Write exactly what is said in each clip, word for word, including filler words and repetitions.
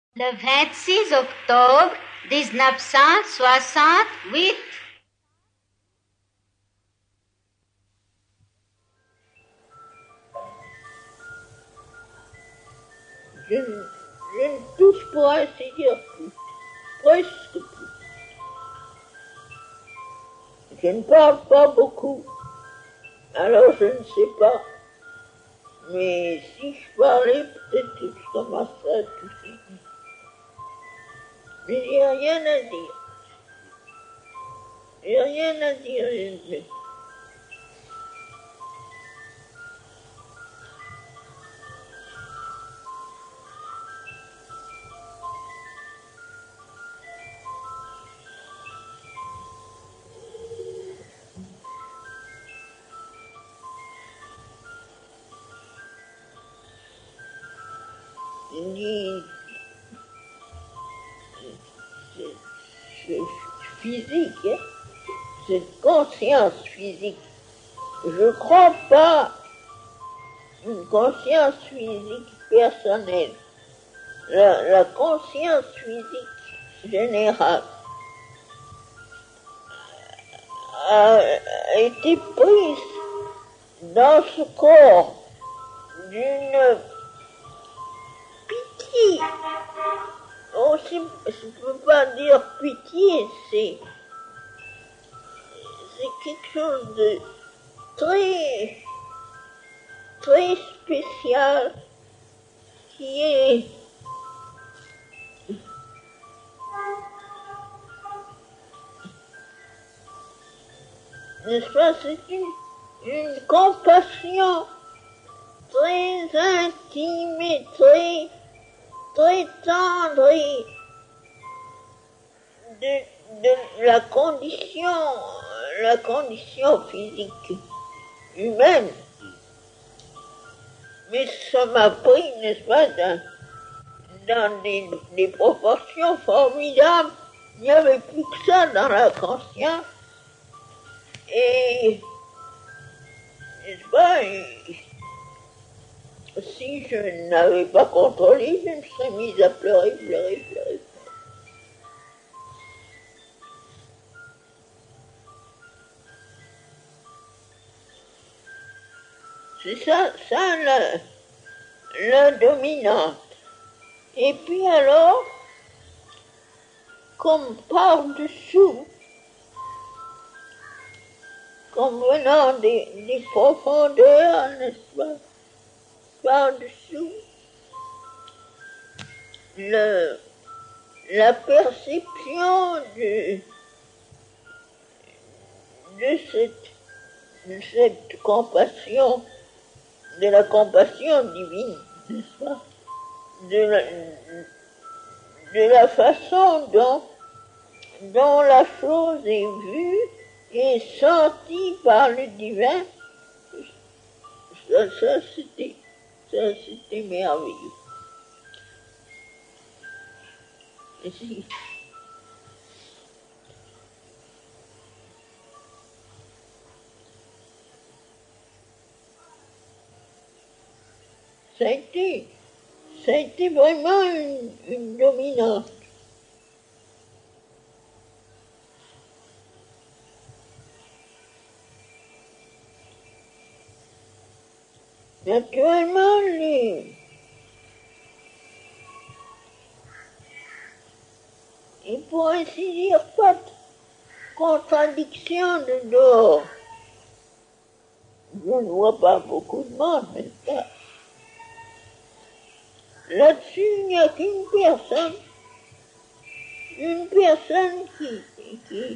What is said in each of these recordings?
Le vingt-six octobre mille neuf cent soixante-huit. Je, ne- je ne touche pour ainsi dire plus, presque plus. Je ne parle pas beaucoup, alors je ne sais pas. Mais si je parlais, peut-être que je commencerais à tousser. Mais j'ai rien à dire. J'ai rien à dire. je- je- ni- c'est- c'est physique, hein. Cette conscience physique. Je crois pas une conscience physique personnelle. La, la conscience physique générale a été prise dans ce corps d'une pitié. Aussi, je ne peux pas dire pitié, c'est, c'est quelque chose de très, très spécial qui est n'est-ce pas, c'est une, une compassion très intime et très, très tendre et de, de la condition, la condition physique humaine. Mais ça m'a pris, n'est-ce pas, dans, dans des, des proportions formidables. Il n'y avait plus que ça dans la conscience. Et, n'est-ce pas, et, si je n'avais pas contrôlé, je me serais mise à pleurer, pleurer, pleurer. C'est ça, ça la, la dominante. Et puis alors, comme par-dessous, comme venant des, des profondeurs, n'est-ce pas, par-dessous, le, la perception de, de cette, de cette compassion, de la compassion divine, n'est-ce pas, de la, de la façon dont, dont la chose est vue et sentie par le divin, ça, ça c'était, ça c'était merveilleux. Et si, ça a été, ça a été vraiment une, une dominante. Naturellement, les, et pour ainsi dire, pas de contradiction de dehors. Je ne vois pas beaucoup de monde, mais pas. Là-dessus, il n'y a qu'une personne, une personne qui, qui,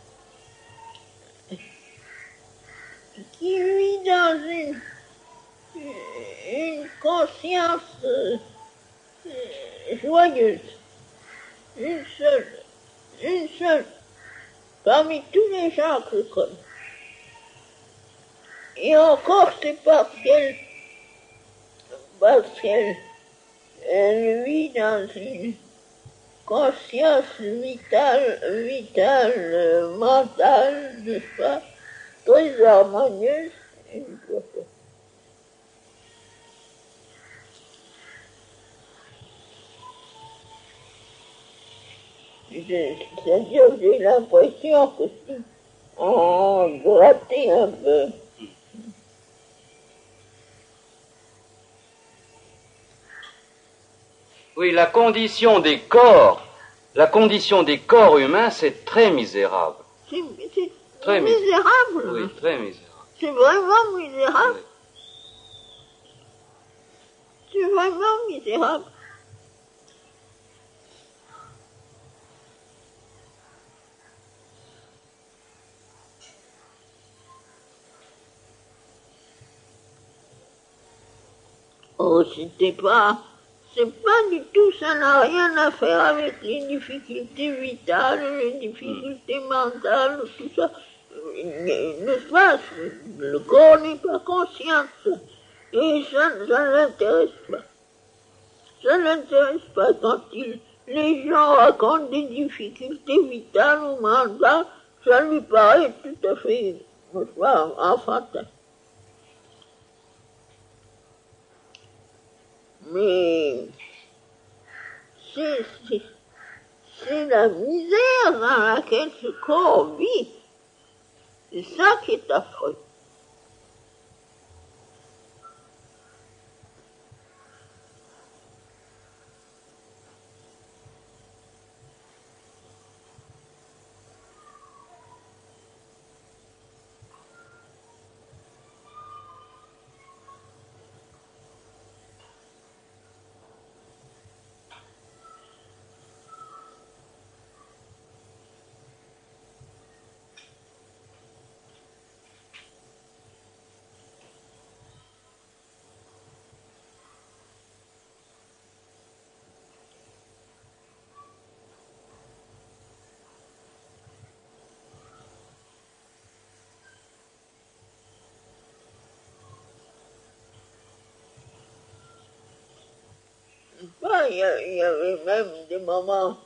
qui vit dans une, une conscience euh, joyeuse. Une seule, une seule, parmi tous les gens que je connais. Et encore, c'est parce qu'elle, parce qu'elle, elle vit dans une conscience vitale, vitale, euh, mentale, n'est-ce pas, très harmonieuse. C'est-à-dire que j'ai l'impression que si on grattait un peu, oui, la condition des corps, la condition des corps humains, c'est très misérable. C'est, c'est Très misérable. Oui, très misérable. C'est vraiment misérable. Oui. C'est vraiment misérable. Oh, c'était pas, c'est pas du tout, ça n'a rien à faire avec les difficultés vitales, les difficultés mentales, tout ça. N'est-ce pas? Le corps n'est pas conscient de ça. Et ça, ça ne l'intéresse pas. Ça ne l'intéresse pas quand il, les gens racontent des difficultés vitales ou mentales, ça lui paraît tout à fait, n'est-ce pas, enfantin. Mais c'est, c'est, c'est la misère dans laquelle ce corps vit. C'est ça qui est affreux. Ben, il, y a, il y avait même des moments,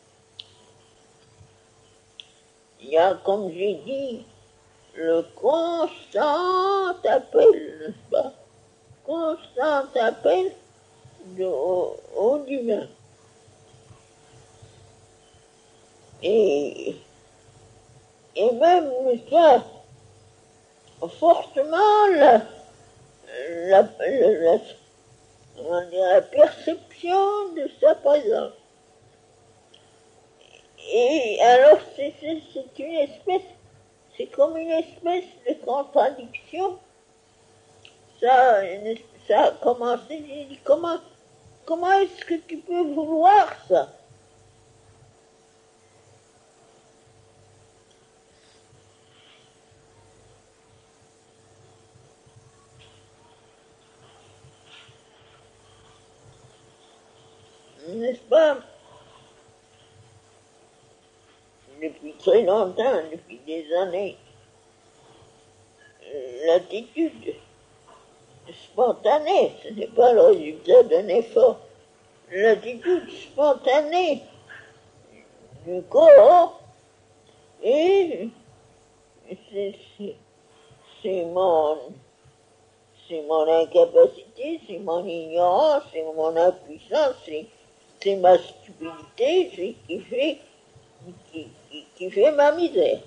il y a, comme j'ai dit, le constant appel, n'est-ce pas? Constant appel de, au, au divin. Et, et même, n'est-ce pas, forcément, la, la, la, la, on dirait, la perception de sa présence. Et alors, c'est, c'est, c'est une espèce, c'est comme une espèce de contradiction. Ça, ça a commencé, j'ai dit, comment, comment est-ce que tu peux vouloir ça? N'est-ce pas? Depuis très longtemps, depuis des années, l'attitude spontanée, ce n'est pas le résultat d'un effort, l'attitude spontanée du corps, et c'est, c'est, c'est mon, c'est mon incapacité, c'est mon ignorance, c'est mon impuissance, c'est, c'est ma stupidité, c'est qui fait, qui, qui, qui fait ma misère.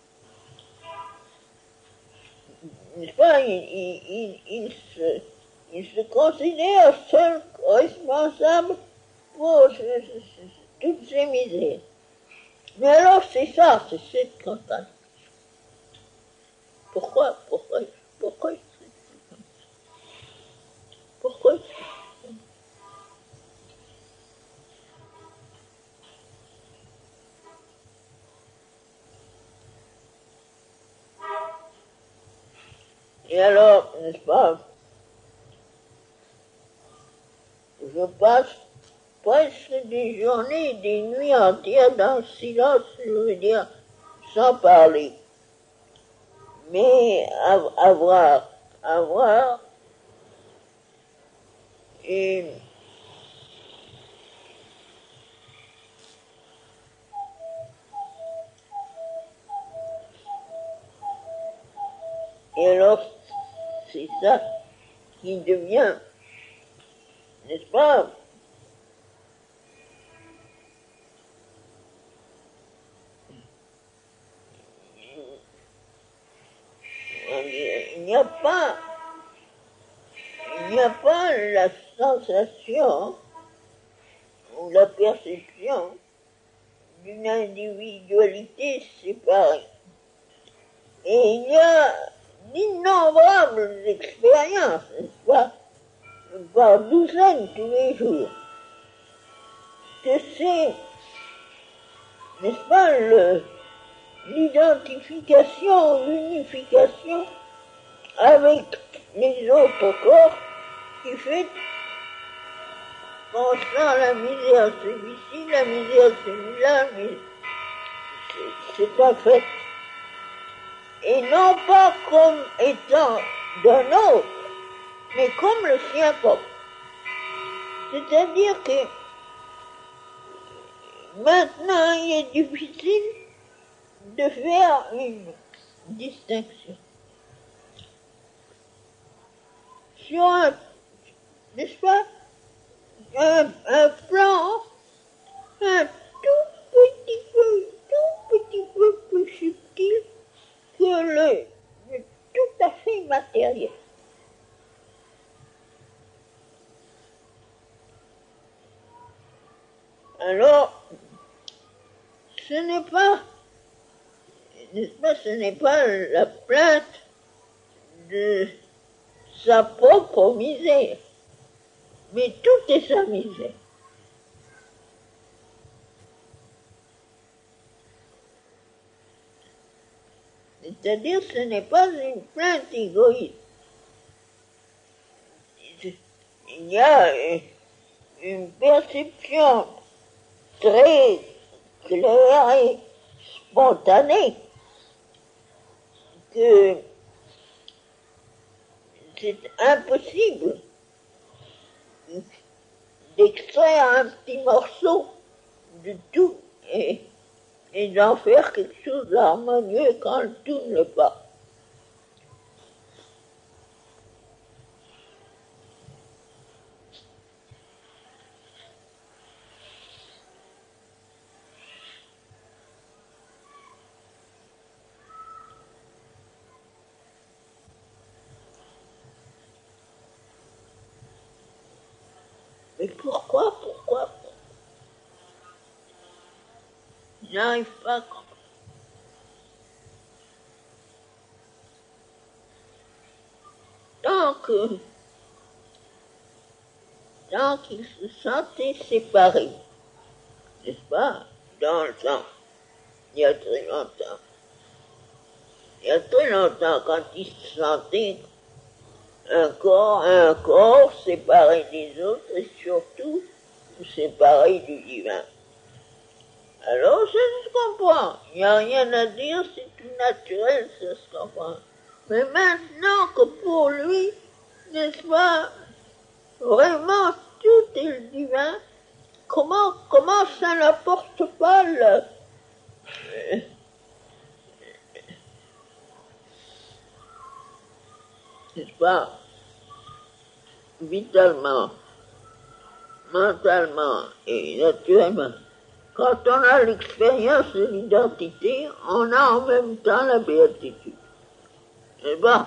N'est-ce pas, il, il, il, il, se, il se considère seul responsable pour ce, ce, ce, toutes ces misères. Mais alors c'est ça, c'est cette contradiction. Pourquoi, pourquoi, pourquoi, pourquoi Et alors, n'est-ce pas, je passe presque des journées, des nuits entières dans le silence, je veux dire, sans parler. Mais avoir, avoir une, et alors, c'est ça qui devient, n'est-ce pas, il n'y a pas, il n'y a pas la sensation ou la perception d'une individualité séparée. Et il y a d'innombrables expériences, n'est-ce pas, par douzaines tous les jours, que c'est, n'est-ce pas, le, l'identification, l'unification avec les autres corps qui fait qu'on sent la misère celui-ci, la misère celui-là, mais c'est, c'est un fait. Et non pas comme étant d'un autre, mais comme le sien propre. C'est-à-dire que maintenant il est difficile de faire une distinction. Sur un, n'est-ce pas, un, un plan, un tout petit peu, tout petit peu plus subtil que le, le tout à fait matériel. Alors, ce n'est pas, n'est-ce pas, ce n'est pas la plainte de sa propre misère, mais tout est sa misère. C'est-à-dire, ce n'est pas une plainte égoïste. Il y a une perception très claire et spontanée que c'est impossible d'extraire un petit morceau de tout et, et d'en faire quelque chose d'harmonieux quand le tout ne l'est pas. Mais pourquoi, pourquoi, pourquoi je n'arrive pas à comprendre. Tant que, tant qu'ils se sentaient séparés, n'est-ce pas, dans le temps, il y a très longtemps, il y a très longtemps, quand ils se sentaient un corps, un corps séparé des autres et surtout séparé du divin. Alors ça se comprend, il n'y a rien à dire, c'est tout naturel, ça se comprend. Mais maintenant que pour lui, n'est-ce pas, vraiment tout est le divin, comment, comment ça n'apporte pas le... Euh, n'est-ce pas, vitalement, mentalement et naturellement. Quand on a l'expérience de l'identité, on a en même temps la béatitude. Eh bien,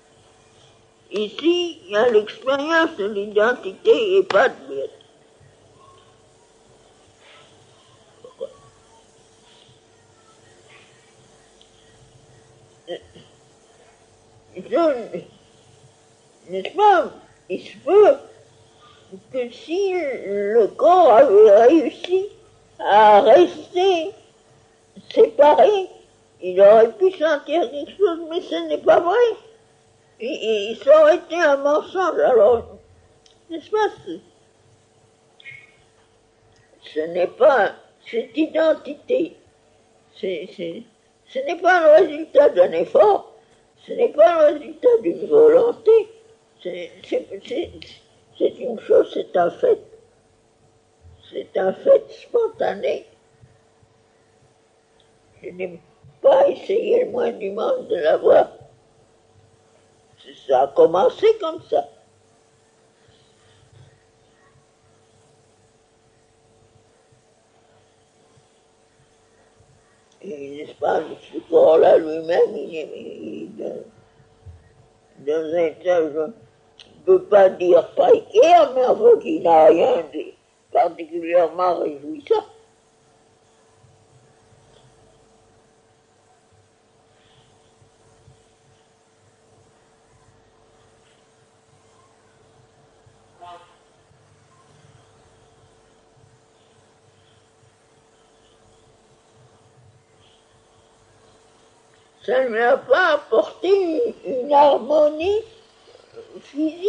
ici, il y a l'expérience de l'identité et pas de béatitude. Pourquoi? Je, n'est-ce pas, il se peut que si le corps avait réussi à rester séparé, il aurait pu sentir quelque chose, mais ce n'est pas vrai. Et, et ça aurait été un mensonge, alors, n'est-ce pas, ce, ce n'est pas cette identité, c'est, c'est, ce n'est pas le résultat d'un effort, ce n'est pas le résultat d'une volonté, c'est, c'est, c'est, c'est une chose, c'est un fait. C'est un fait spontané. Je n'ai pas essayé le moins du monde de l'avoir. Ça a commencé comme ça. Et n'est-ce pas, ce corps-là lui-même, il est, il, dans un état, je ne peux pas dire précaire, mais enfin qui n'a rien de particulièrement réjouissant. Ça ne lui a pas apporté une harmonie physique.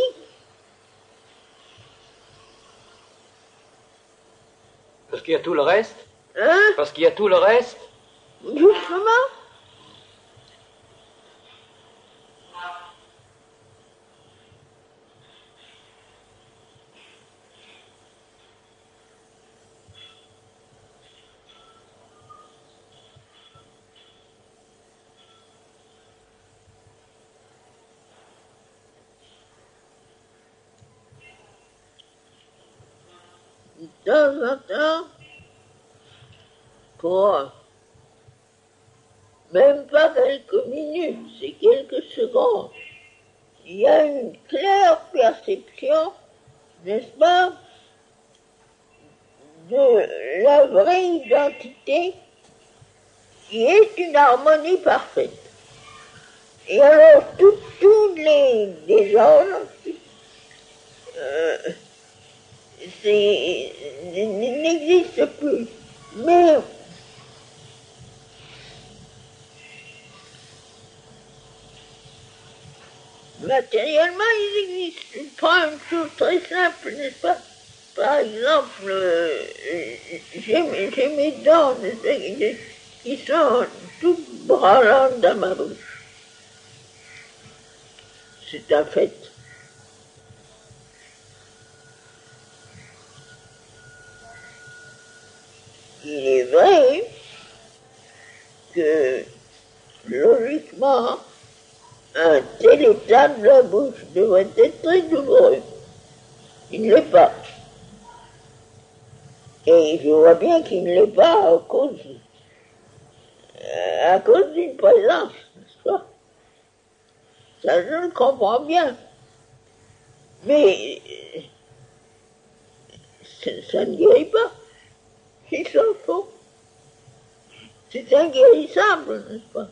Parce qu'il y a tout le reste. Hein? Parce qu'il y a tout le reste. Justement. De temps en temps, pour même pas quelques minutes, c'est quelques secondes, il y a une claire perception, n'est-ce pas, de la vraie identité qui est une harmonie parfaite. Et alors, tous les désordres, euh, c'est, n'existe plus. Mais matériellement, ils existent. Je prends une chose très simple, n'est-ce pas? Par exemple, euh, j'ai, j'ai mes dents qui sont toutes branlantes dans ma bouche. C'est un fait. Il est vrai que, logiquement, un tel état de la bouche devrait être très douloureux. Il ne l'est pas. Et je vois bien qu'il ne l'est pas à cause, à cause d'une présence, n'est-ce pas? Ça, je le comprends bien. Mais ça ne guérit pas. C'est ça le fond. C'est inguérissable, n'est-ce pas?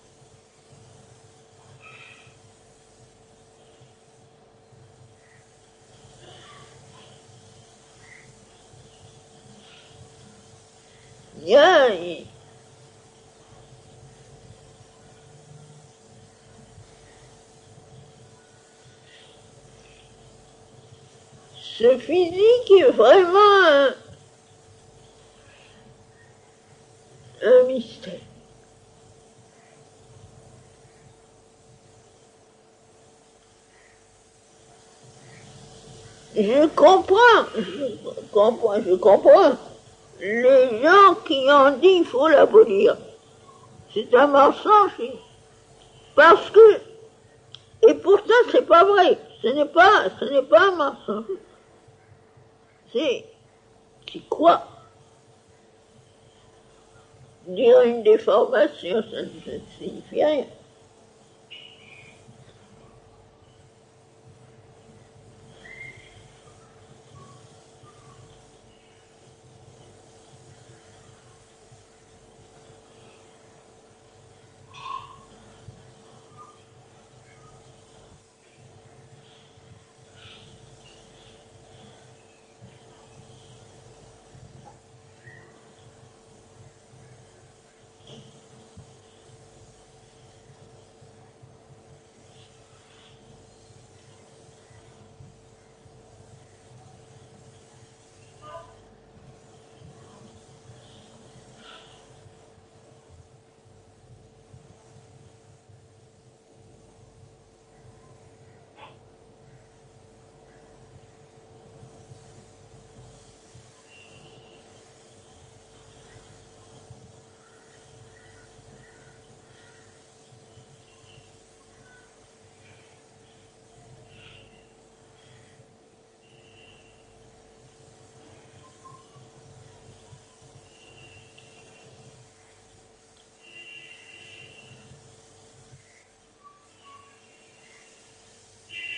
Il y a, il... ce physique est vraiment un, un mystère. Je comprends, je comprends, je comprends. Les gens qui ont dit qu'il faut l'abolir, c'est un mensonge. Parce que, et pourtant c'est pas vrai, ce n'est pas, ce n'est pas un mensonge. C'est, c'est quoi? Dire une déformation, ça ne signifie rien.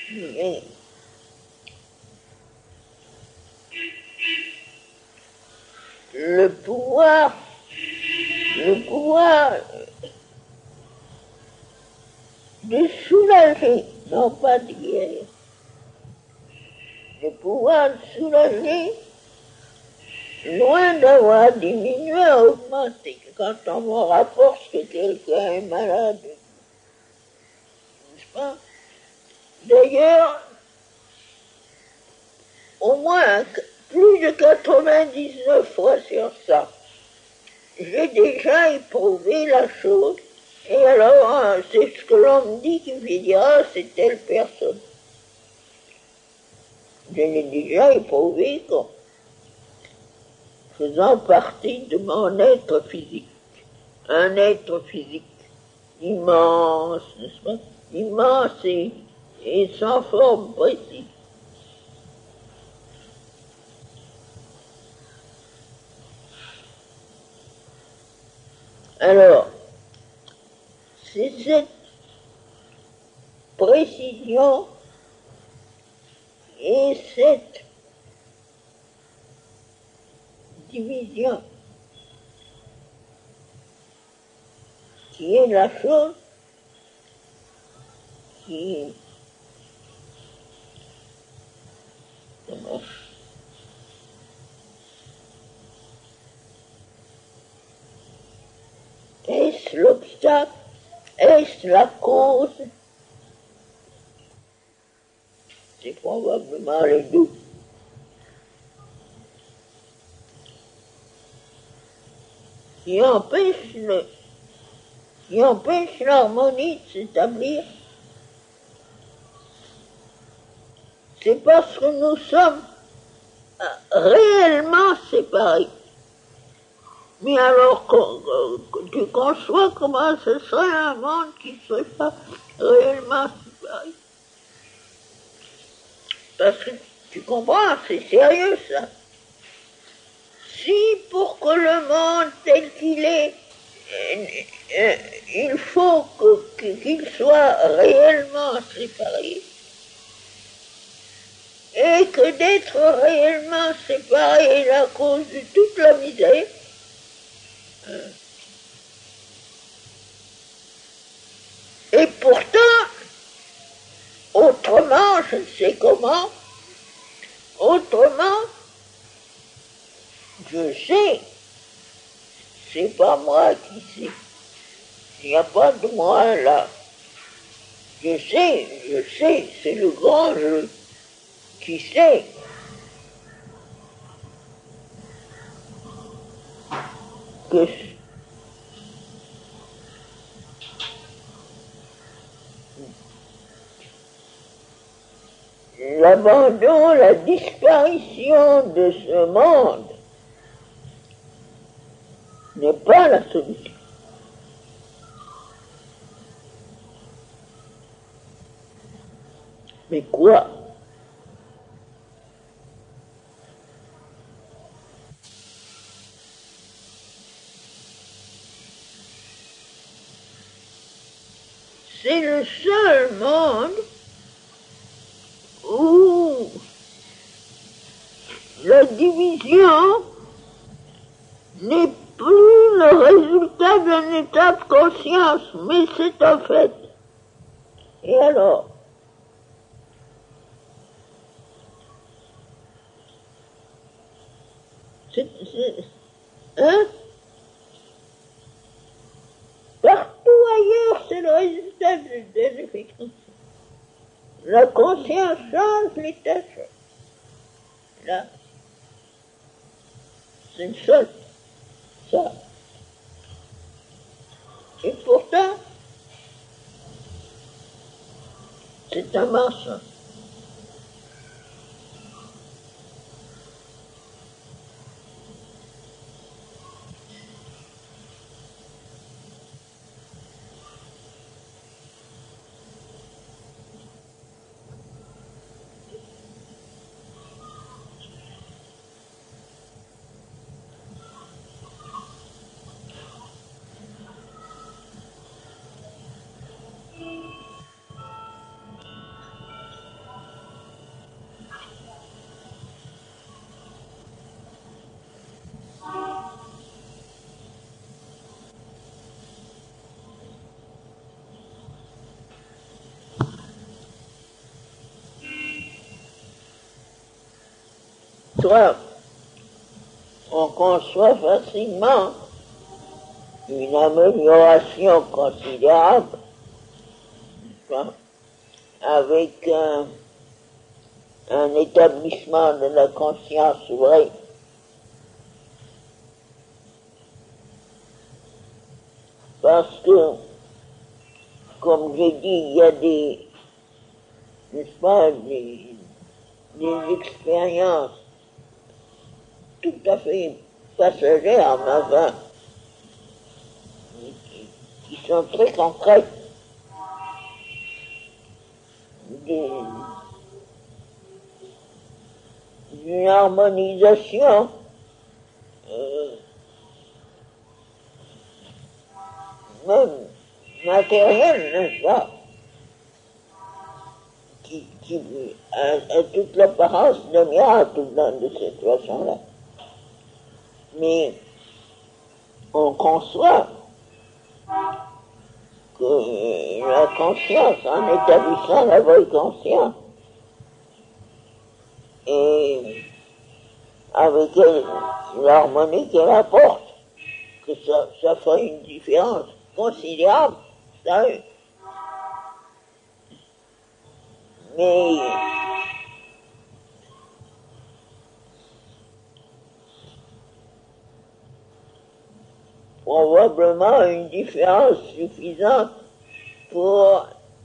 Mais le pouvoir, le pouvoir de soulager, non pas de guérir, le pouvoir de soulager, loin d'avoir diminué, a augmenté. Quand on me rapporte que quelqu'un est malade, n'est-ce pas? D'ailleurs, au moins plus de quatre-vingt-dix-neuf fois sur cent, j'ai déjà éprouvé la chose, et alors c'est ce que l'on me dit qui me dira, c'est telle personne. Je l'ai déjà éprouvé comme faisant partie de mon être physique. Un être physique immense, n'est-ce pas? Immense et, et sans forme précise. Alors, c'est cette précision et cette division qui est la chose qui comment est-ce l'obstacle, est-ce la cause? C'est probablement les deux. Qui empêche le, qui empêche l'harmonie de s'établir. C'est parce que nous sommes réellement séparés. Mais alors, tu conçois comment ce serait un monde qui ne serait pas réellement séparé. Parce que, tu comprends, c'est sérieux ça. Si pour que le monde tel qu'il est, euh, euh, il faut que, qu'il soit réellement séparé, et que d'être réellement séparé est la cause de toute la misère, et pourtant, autrement, je ne sais comment, autrement, je sais, c'est pas moi qui sais, il n'y a pas de moi là, je sais, je sais, c'est le grand jeu qui sait que l'abandon, la disparition de ce monde n'est pas la solution. Mais quoi? C'est le seul monde où la division n'est plus le résultat d'un état de conscience, mais c'est un fait. Et alors? C'est, c'est, hein? Partout ailleurs, c'est le résultat des effets conscients. La conscience change l'état. Là, c'est une seule. Ça. Et pourtant, c'est un mensonge. soit on conçoit facilement une amélioration considérable avec un, un établissement de la conscience vraie. Parce que, comme j'ai dit, il y a des, n'est-ce pas, des, des expériences tout à fait passagères, mais enfin, qui, qui sont très concrètes. Des, d'une harmonisation euh, même matérielle, n'est-ce pas, qui, qui a, a toute l'apparence de miracle de cette façon-là. Mais on conçoit que la conscience, en établissant la vraie conscience, et avec elle, l'harmonie qu'elle apporte, que ça, ça fait une différence considérable, ça. Mais probablement une différence suffisante pour,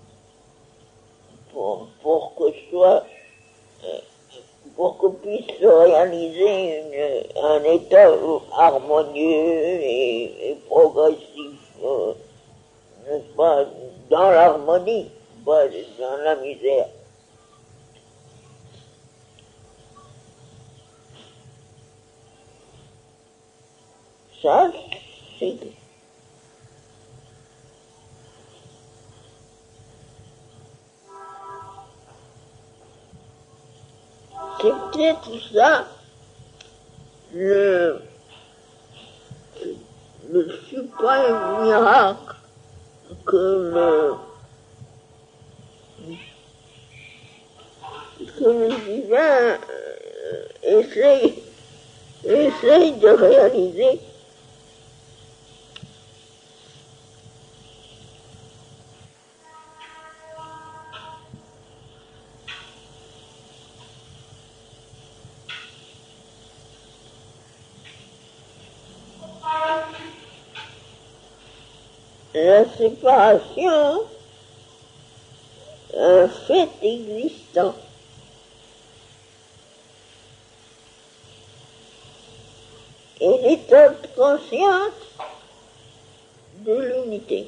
pour, pour que ce soit, pour que puisse se réaliser une, un état harmonieux et, et progressif, euh, n'est-ce pas, dans l'harmonie, pas dans la misère. Ça, c'est c'est peut-être ça le, le suprême miracle que le, que le divin euh, essaye, essaye de réaliser. La séparation, un fait existant. Et l'état de conscience de l'unité.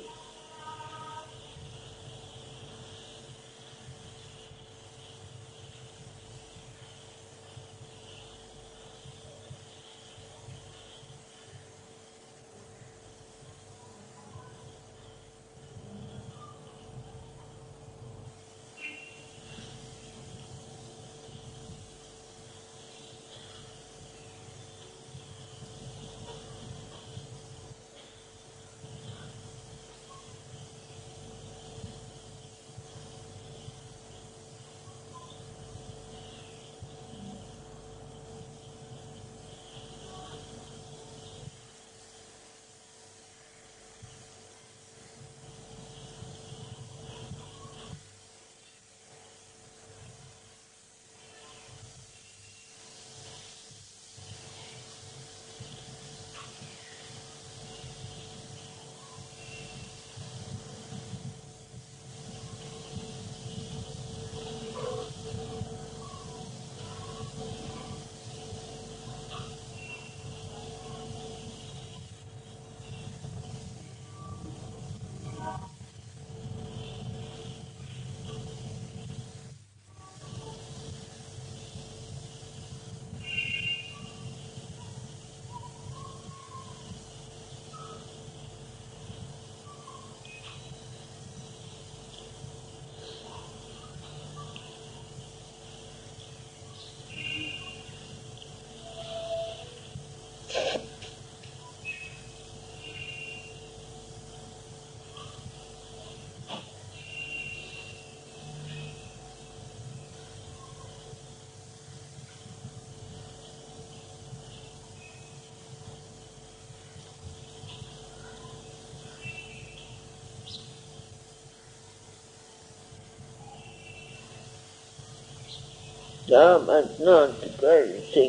Là, maintenant, en tout cas, je sais.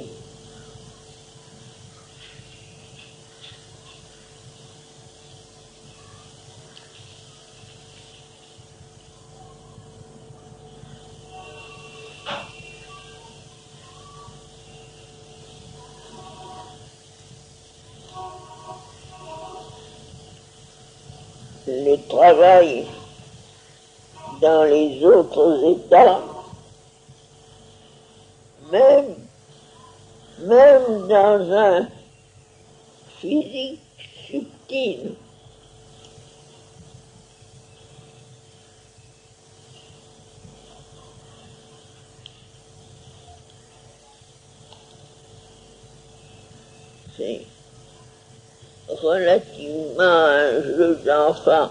Le travail dans les autres états, même, même dans un physique subtil, c'est relativement un jeu d'enfant.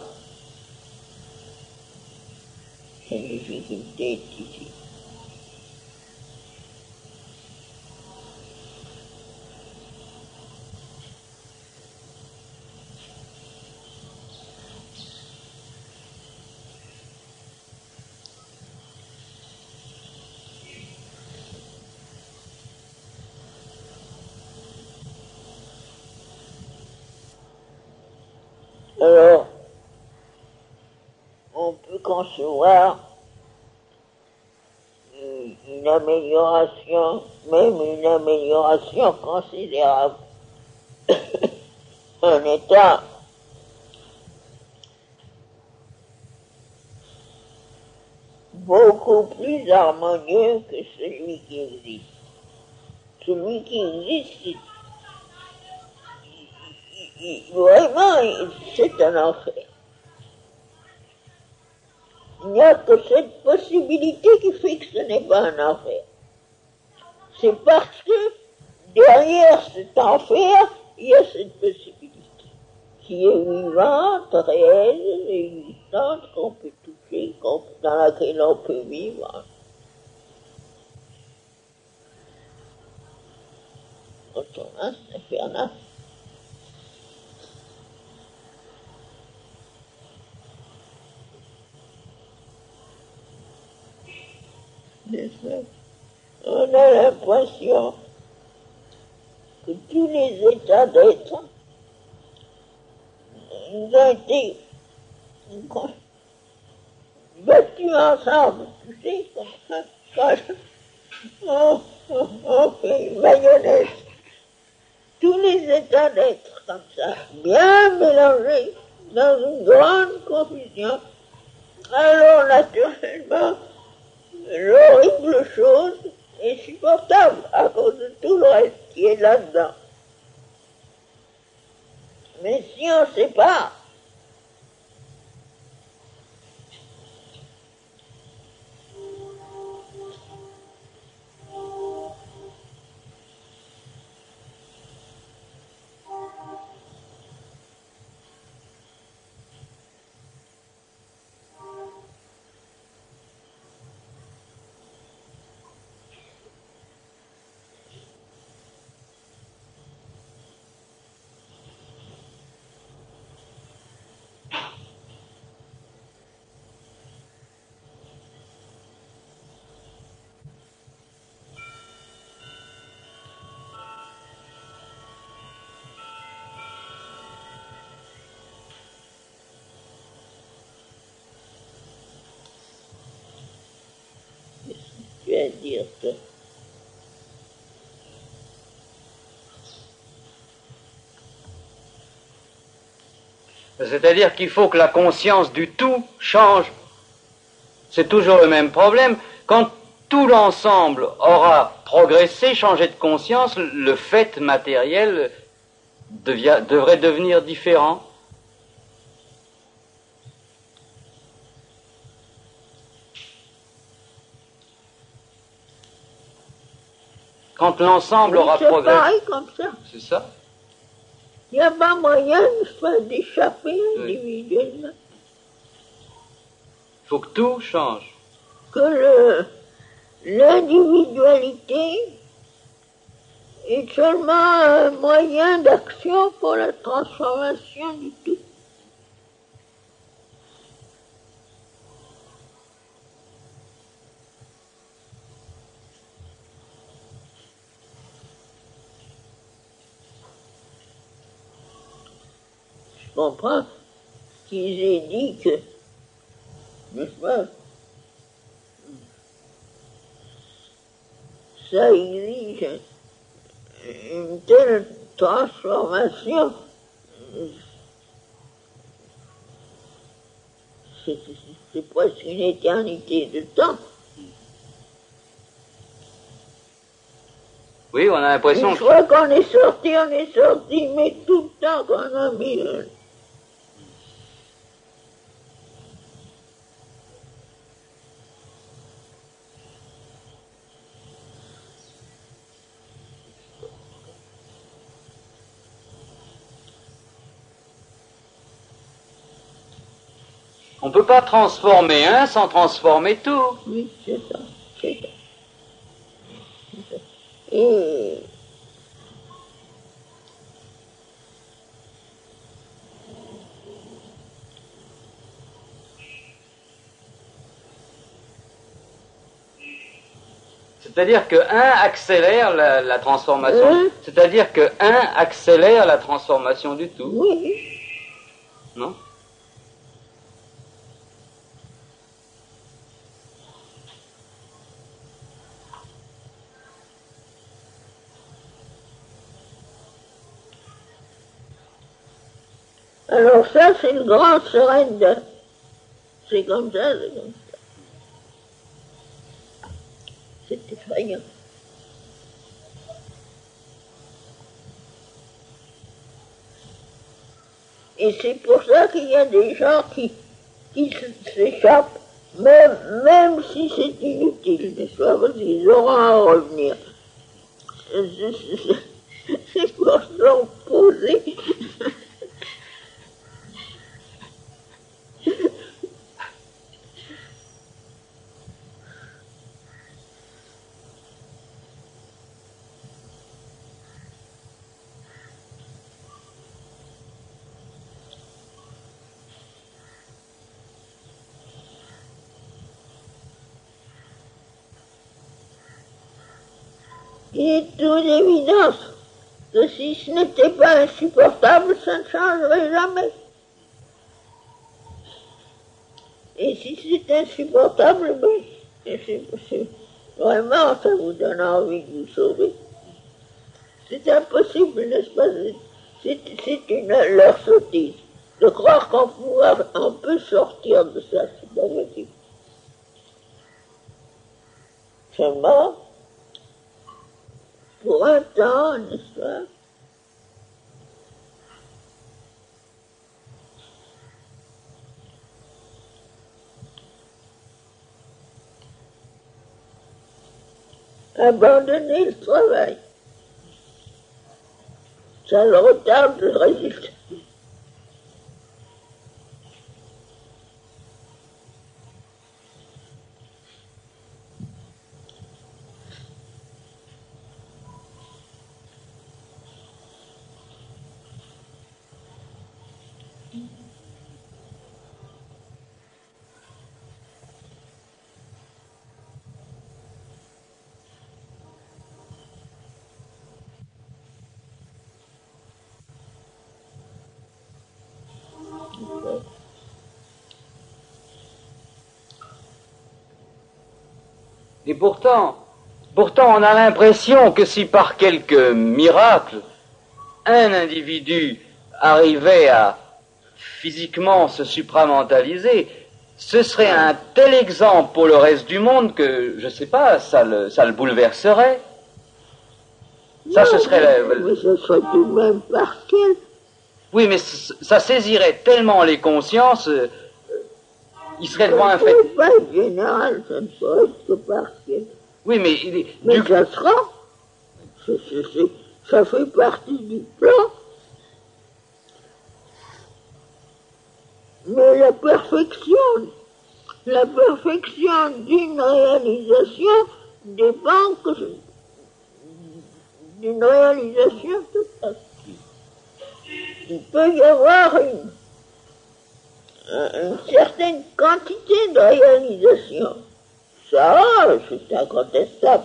La difficulté est ici. Alors, on peut concevoir une amélioration, même une amélioration considérable. Un état beaucoup plus harmonieux que celui qui existe. Celui qui existe, il, il, vraiment, c'est un enfer. Il n'y a que cette possibilité qui fait que ce n'est pas un enfer. C'est parce que derrière cet enfer, il y a cette possibilité qui est vivante, réelle, existante, qu'on peut toucher, qu'on, dans laquelle on peut vivre. Autrement, c'est infernal. On a l'impression que tous les états d'être ont été battus ensemble, tu sais, comme ça, quand on, on, on fait une mayonnaise. Tous les états d'être comme ça, bien mélangés, dans une grande confusion. Alors, naturellement, l'horrible chose est supportable à cause de tout le reste qui est là-dedans. Mais si on ne sait pas, je vais dire que C'est-à-dire qu'il faut que la conscience du tout change. C'est toujours le même problème. Quand tout l'ensemble aura progressé, changé de conscience, le fait matériel devient, devrait devenir différent. Quand l'ensemble aura c'est progressé. pareil comme ça. C'est ça? Il n'y a pas moyen de faire d'échapper Oui. individuellement. Il faut que tout change. Que le, l'individualité est seulement un moyen d'action pour la transformation du tout. comprends qu'ils aient dit que, n'est-ce pas, ça exige une telle transformation. C'est, c'est, c'est presque une éternité de temps. Oui, on a l'impression Une fois qu'on est sorti, on est sorti, mais tout le temps qu'on a mis... Euh, on ne peut pas transformer un sans transformer tout. Oui, c'est ça, c'est ça. C'est ça. Et... C'est-à-dire que un accélère la, la transformation. Hein? C'est-à-dire que un accélère la transformation du tout. Oui. Non? Alors ça, c'est le grand surrender. C'est comme ça, c'est comme ça. C'est effrayant. Et c'est pour ça qu'il y a des gens qui, qui s'échappent, même, même si c'est inutile, n'est-ce pas, parce qu'ils auront à revenir. C'est pour s'opposer. Il est de toute évidence que si ce n'était pas insupportable, ça ne changerait jamais. Et si c'est insupportable, ben, c'est, c'est, vraiment, ça vous donne envie de vous sauver. C'est impossible, n'est-ce pas? C'est, c'est une, leur sottise. De croire qu'on pourra, on peut sortir de ça, c'est pas possible. Seulement, pour un temps, n'est-ce pas? Abandonner le travail. Ça le retarde le résultat. Et pourtant, pourtant on a l'impression que si par quelque miracle, un individu arrivait à physiquement se supramentaliser, ce serait un tel exemple pour le reste du monde que, je sais pas, ça le, ça le bouleverserait. Ça, non, ce serait... Mais, la... mais ce serait tout de même partiel. Oui, mais ça saisirait tellement les consciences, euh, il serait devant un fait... Ça ne peut pas être général, ça ne peut être que partiel. Oui, mais... Il est... Mais du... ça sera. C'est, c'est, c'est, ça fait partie du plan. Mais la perfection, la perfection d'une réalisation dépend que d'une réalisation totale. Il peut y avoir une, une certaine quantité de réalisation. Ça, c'est incontestable.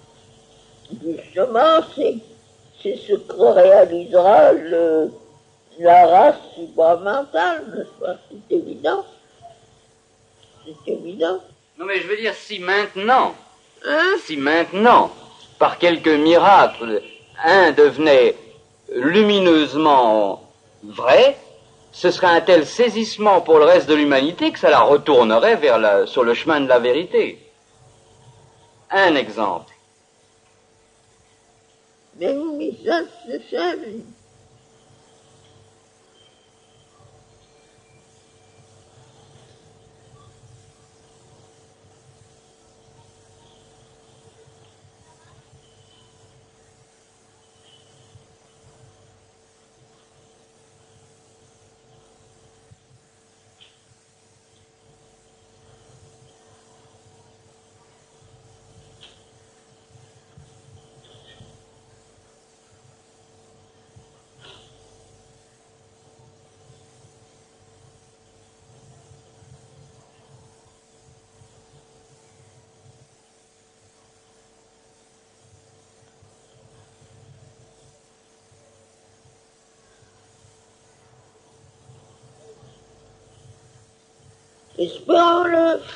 Justement, c'est, c'est ce que réalisera le, la race supramentale, n'est-ce pas? C'est évident. C'est évident. Non, mais je veux dire, si maintenant, Hein? si maintenant, par quelque miracle, un devenait lumineusement vrai, ce serait un tel saisissement pour le reste de l'humanité que ça la retournerait vers la, sur le chemin de la vérité. Un exemple. Mais oui, ça, c'est ça. Espérons-le.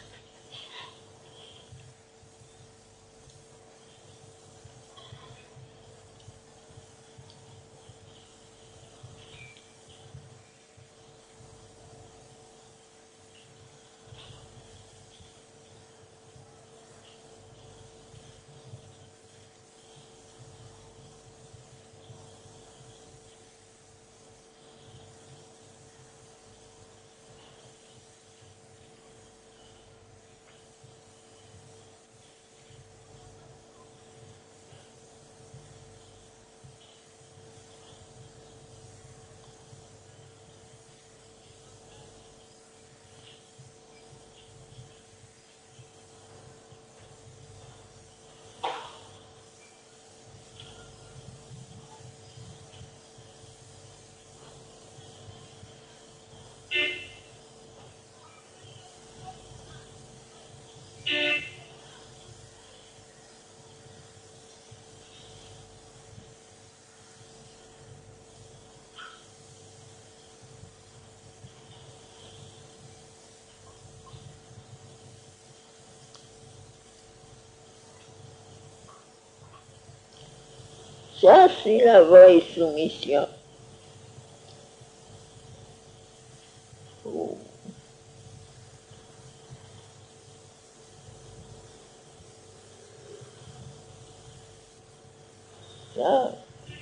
Ça, c'est la vraie soumission. Oh. Ça.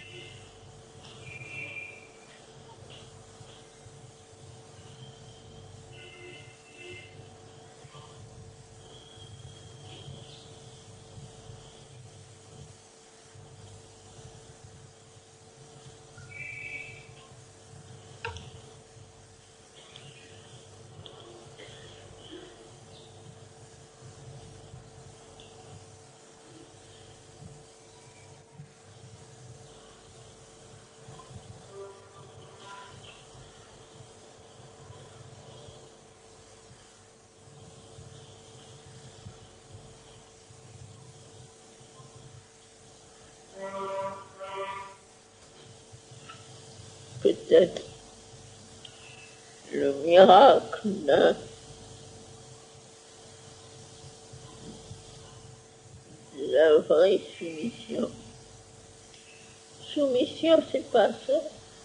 Peut-être le miracle d'un de la vraie soumission. Soumission, c'est pas ça.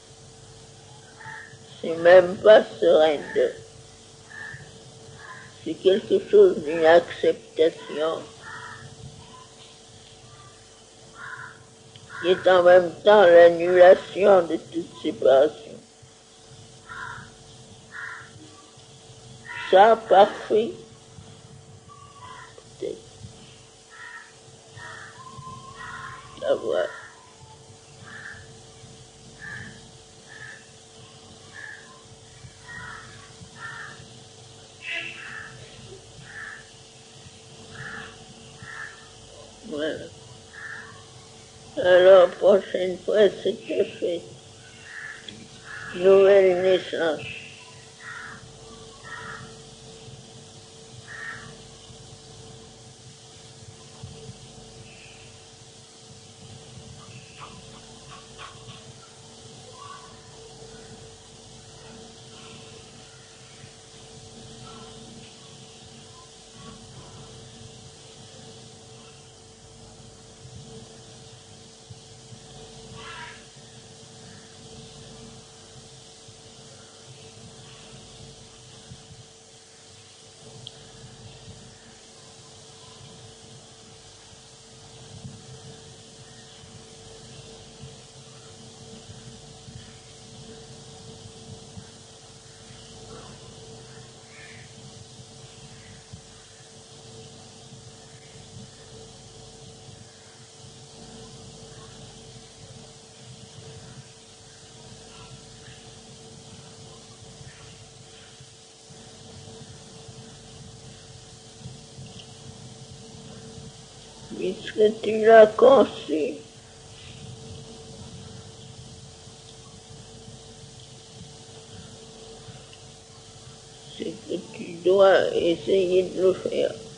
C'est même pas surrender. C'est quelque chose d'une acceptation qui est en même temps l'annulation de toute séparation. Ça, parfait, peut-être. Savoir. Voilà. Alors, prochaine fois, c'est que fait. Nouvelle naissance. puisque tu l'as conçu. C'est que tu dois essayer de le faire.